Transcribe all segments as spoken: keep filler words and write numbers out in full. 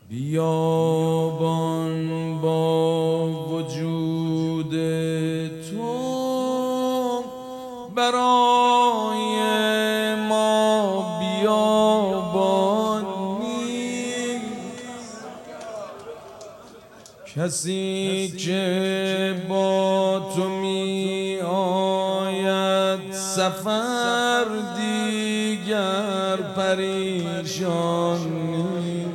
بیابان با وجود تو برای ما بیابان نیست. کسی که با تو می آید سفر دیگر پریشان نیست.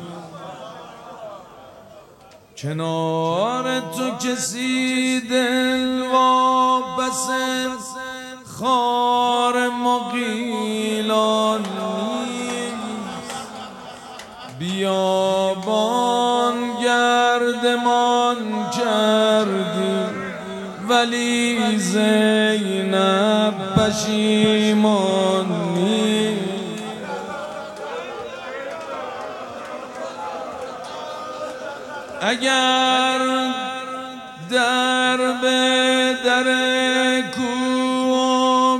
کنار تو کسی دل واپس خار مغیلان نیست. بیابان گردمان کردی ولی زینب پشیمان نیست. اگر در به در کوه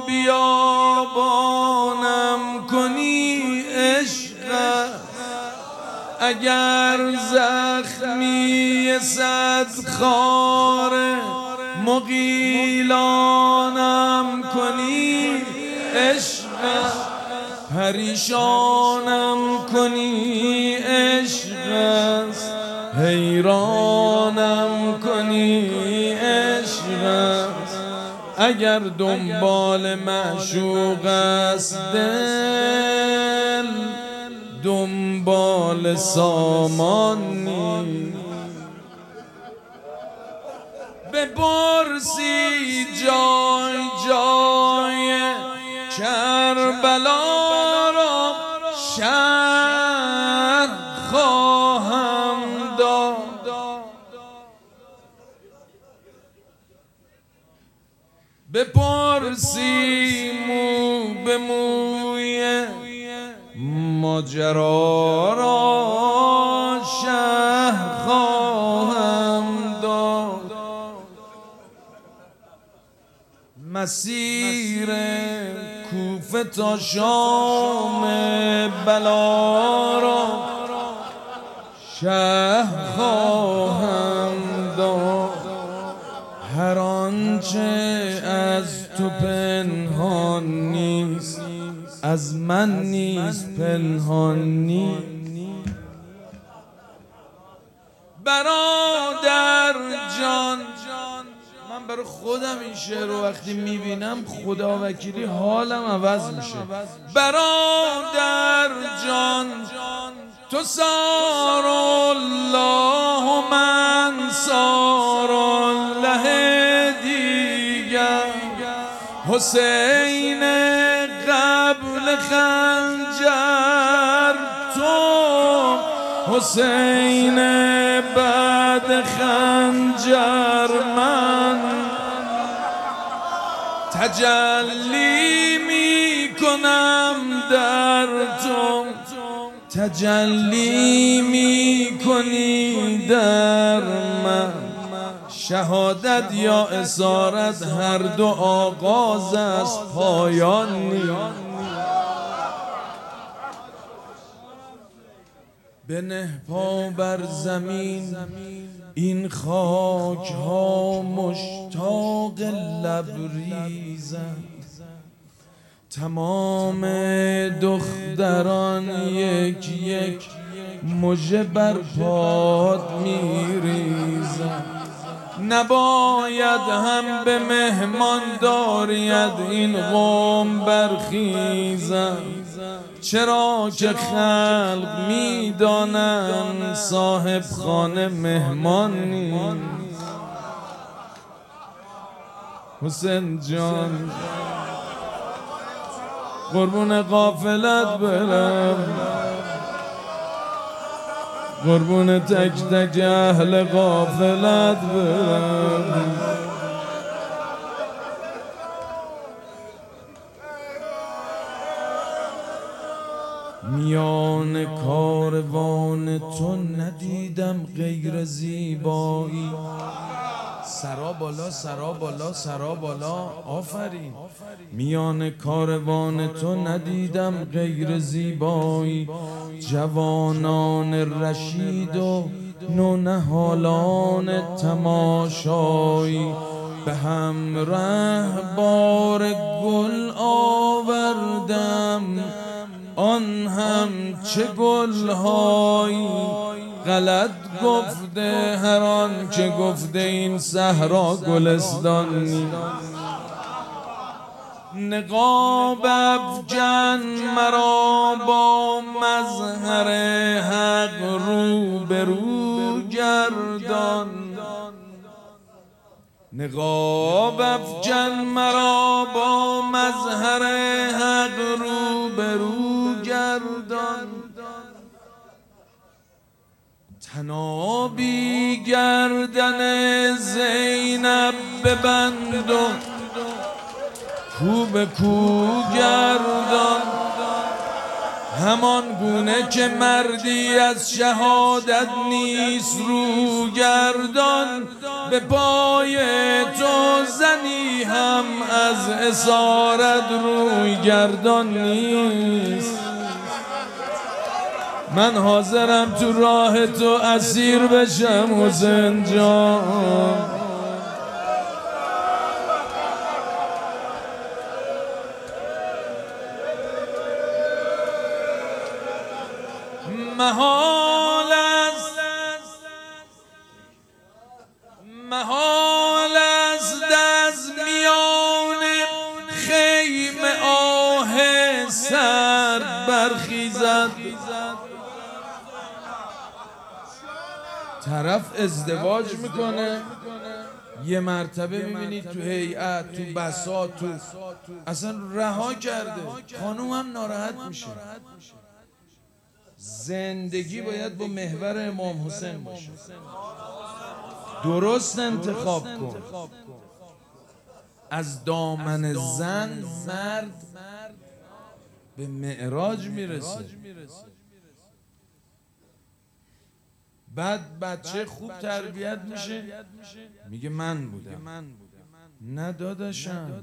بیابانم کنی عشق، اگر زخمی صد خار مغیلانم کنی عشق، پریشانم کنی عشق است، حیرانم کنی عشق است. اگر دنبال معشوق است دل، دنبال سامان نیست. بپرسی جای جای کربلا را شرح خواهم داد. بپرسی مو به موی ماجرا را شرح خواهم داد. مسیر کوفه تا شام بلا را شرح خواهم داد. هر آنچه از تو پنهان نیست از من نیز پنهان نیست. برادر جان، من برای خودم این شعر رو وقتی میبینم خدا وکیلی حالم عوض میشه. برادر جان تو سار الله و من سار الله دیگر. حسین قبل خنجر تو، حسین بعد خنجر من. تجلی می کنم در تو، تجلی می کنی در من. شهادت یا اسارت هر دو آغاز است، پایان نیست. بنه پا بر زمین، این خاک ها مشتاق لبریزند. تمام دختران یک یک مژه بر پات میریزند. نباید هم به مهمان داریت این قوم برخیزند. چرا که خلق میدانند صاحب خانه مهمان نیست. حسین جان قربون قافلت برم، قربون تک تک اهل قافلت برم. میان کاروان تو ندیدم غیر زیبایی. سرا بالا سرا بالا سرا بالا آفرین. میان کاروان تو ندیدم غیر زیبایی، جوانان رشید و نونهالان تماشایی. به همراه بار گل آوردم، آن هم چه گلهایی. غلط گفته هر آن که گفته این صحرا گلستان نیست. نقاب افکن مرا با مظهر حق رو به رو گردان. نقاب افکن مرا با مظهر حق رو به رو گردان. تنابی گردن زینب ببند و کو به کو گردان. همان گونه که مردی از شهادت نیست رو گردان، به پای تو زنی هم از اسارت روی گردان نیست. من حاضرم تو راه تو اسیر بشم حسین جان. محال است محال است از میان خیمه آه سرد برخیزد. طرف ازدواج میکنه، یه مرتبه میبینید تو هیئت، تو بساط، تو اصلا رها کرده، خانوم هم ناراحت میشه. زندگی باید با محور امام حسین باشه. درست انتخاب کن. از دامن زن مرد به معراج میرسه. بعد بچه خوب تربیت میشه، میگه من بودم. نه داداشم،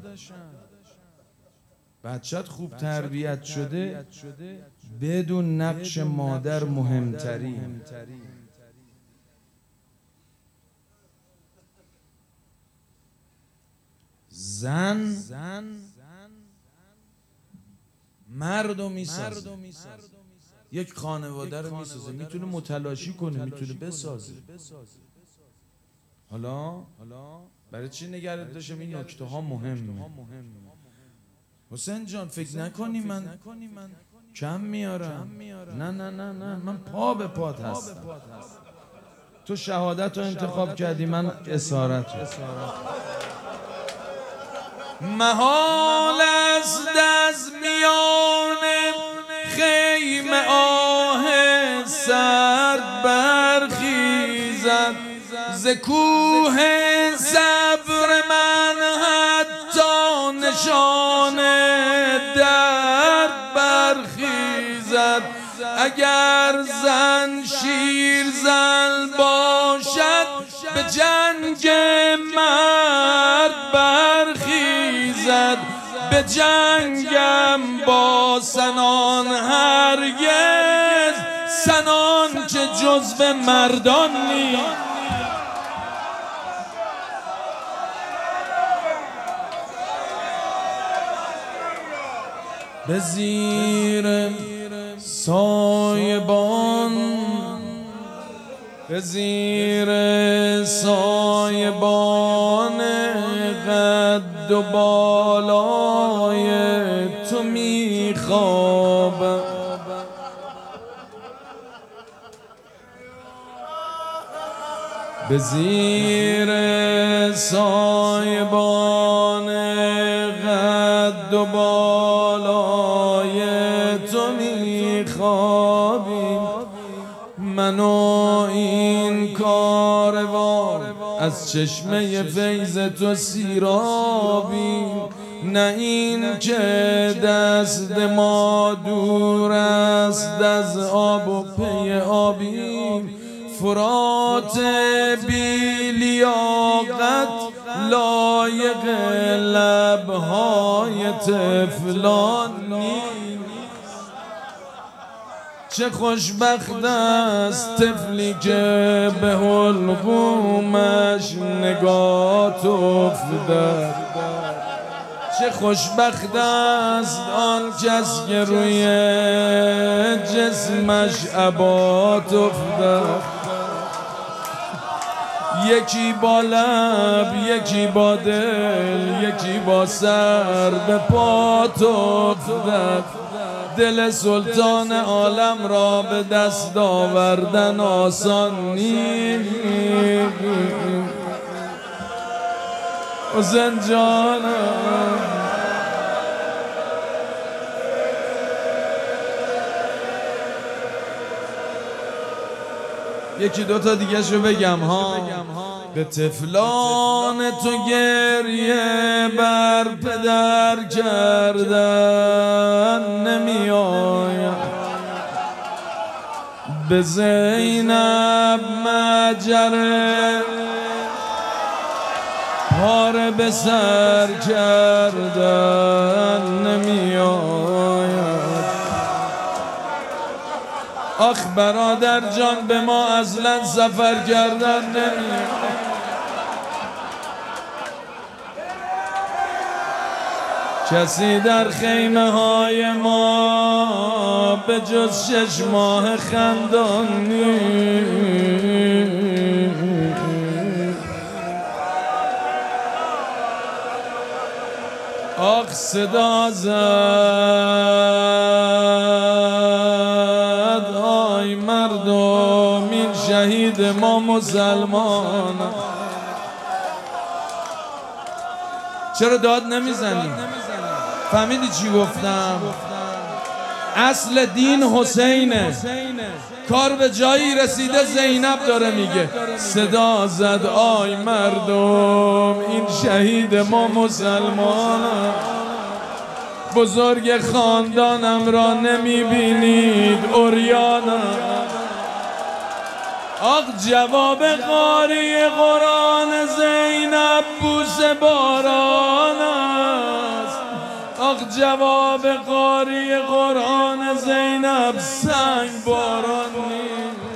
بچت خوب تربیت شده بدون نقش مادر مهمتری. زن مردو میسازه، یک خانواده رو میسازه، میتونه متلاشی کنه، میتونه بسازه. حالا برای چی نگرد داشتم این نکته ها مهمه. حسین جان فکر نکنی من کم میارم. نه نه نه نه، من پا به پات هستم. تو شهادت رو انتخاب کردی، من اسارت رو. محال است از میان خیمه آه سرد برخیزد. ز کوه صبر من حتی نشان درد برخیزد. اگر زن شیر زن باشد به جنگ مرد برخیزد. به جنگم با سنان هرگز، سنان که جزو مردان نیست. به زیر سایبان، به زیر سایبان قد و بالای تو میخوابم. به زیر سایبان قد و بالای تو میخوابیم. من و این کاروان از چشمه فیض تو سیرابیم. نه این که دست ما دور است از آب و پی آبیم. فرات بی لیاقت لایق لبهای طفلان نیست. چه خوشبخت است طفلی که به حلقومش نگاه افتد. چه خوشبخت است آن کس که روی جسمش عبات افتد. یکی با لب، یکی با دل، یکی با سر به پات افتد. دل سلطان عالم را به دست آوردن آسان نیست. حسین جانم یکی دوتا دیگه شو بگم ها. به طفلان تو گریه بر پدر کردن نمی آید. به زینب مجره پاره به سر کردن نمی آید. آخ برادر جان به ما اصلا سفر کردن نمی آید. کسی در خیمه های ما به جز شش ماه خندان نیست. آخ صدا زد آی مردم این شهید ما مسلمان. چرا داد نمیزنی؟ فهمیدی چی گفتم؟ اصل دین حسینه. کار به جایی رسیده زینب داره میگه صدا زد آی مردم این شهید ما مسلمان. بزرگ خاندانم را نمیبینید عریانم. آخ جواب قاری قرآن زینب بوس باران است. آخ جواب قاری قرآن زینب سنگ باران نیست.